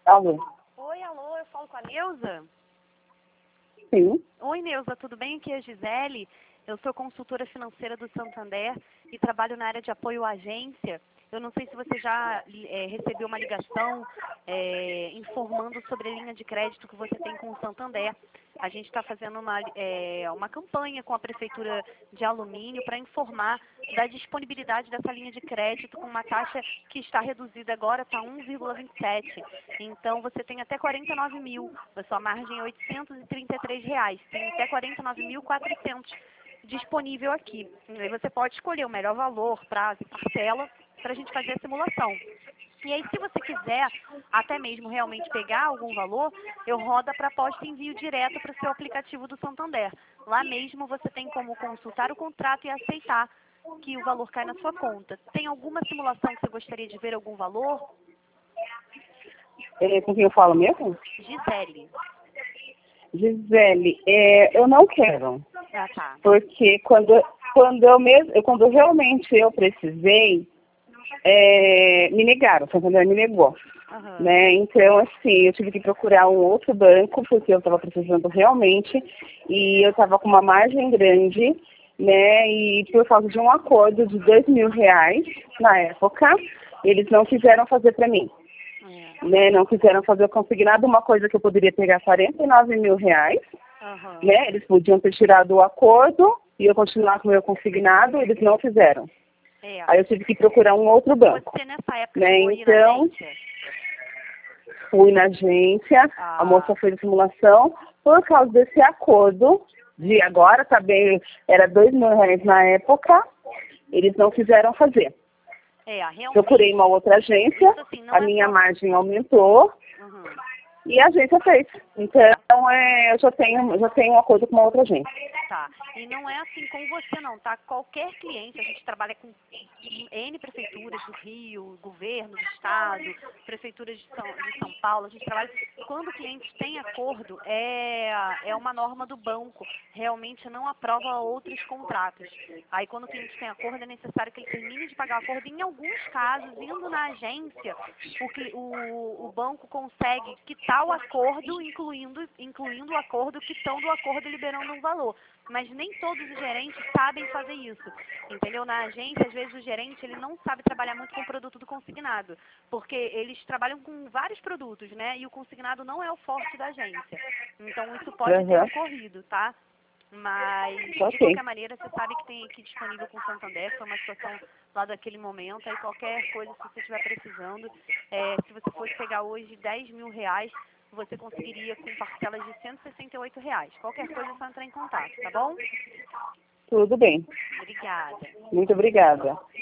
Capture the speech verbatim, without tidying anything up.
Alô? Oi, alô, eu falo com a Neuza? Sim. Oi, Neuza, tudo bem? Aqui é a Gisele. Eu sou consultora financeira do Santander e trabalho na área de apoio à agência. Eu não sei se você já é, recebeu uma ligação é, informando sobre a linha de crédito que você tem com o Santander. A gente está fazendo uma, é, uma campanha com a Prefeitura de Alumínio para informar da disponibilidade dessa linha de crédito com uma taxa que está reduzida agora, está um vírgula vinte e sete. Então, você tem até quarenta e nove mil, a sua margem é oitocentos e trinta e três reais, tem até quarenta e nove mil e quatrocentos disponível aqui. Aí você pode escolher o melhor valor, prazo e parcela para a gente fazer a simulação. E aí, se você quiser até mesmo realmente pegar algum valor, eu rodo para aposta e envio direto para o seu aplicativo do Santander. Lá mesmo você tem como consultar o contrato e aceitar que o valor cai na sua conta. Tem alguma simulação que você gostaria de ver algum valor? É, com quem eu falo mesmo? Gisele. Gisele, é, eu não quero. Ah, tá. Porque quando, quando, eu mesmo, quando realmente eu precisei, é, me negaram, o Santander me negou. Aham. Né? Então, assim, eu tive que procurar um outro banco, porque eu estava precisando realmente, e eu estava com uma margem grande, né? E por causa de um acordo de dois mil reais na época, eles não quiseram fazer para mim. É. Né? Não quiseram fazer o consignado, uma coisa que eu poderia pegar quarenta e nove mil reais, Aham. né? Eles podiam ter tirado o acordo e eu continuar com o meu consignado, eles não fizeram. É. Aí eu tive que procurar um outro banco. Você nessa época Né? chegou a ir Então, na agência? fui na agência, Ah. a moça fez a simulação, por causa desse acordo, de agora, tá bem, era dois mil reais na época, eles não quiseram fazer. É, realmente. Procurei uma outra agência, Isso, assim, não a é minha só- margem aumentou Uhum. e a agência fez. Então, é, eu já tenho, já tenho um acordo com uma outra agência. Tá. E não é assim com você não, tá? Qualquer cliente, a gente trabalha com N prefeituras do Rio, governo do estado, prefeituras de São, de São Paulo, a gente trabalha. Quando o cliente tem acordo, é, é uma norma do banco, realmente não aprova outros contratos. Aí quando o cliente tem acordo, é necessário que ele termine de pagar o acordo. Em alguns casos, indo na agência, o, cli- o, o banco consegue quitar o acordo, incluindo, incluindo o acordo, quitando o acordo e liberando um valor. Mas nem todos os gerentes sabem fazer isso, entendeu? Na agência, às vezes o gerente ele não sabe trabalhar muito com o produto do consignado, porque eles trabalham com vários produtos, né? E o consignado não é o forte da agência. Então isso pode ter Uhum. ocorrido, tá? Mas, de Ok. qualquer maneira, você sabe que tem aqui disponível com o Santander, foi uma situação lá daquele momento, aí qualquer coisa, se você estiver precisando, é, se você fosse pegar hoje dez mil reais, você conseguiria com parcelas de cento e sessenta e oito reais. Qualquer coisa é só entrar em contato, tá bom? Tudo bem. Obrigada. Muito obrigada.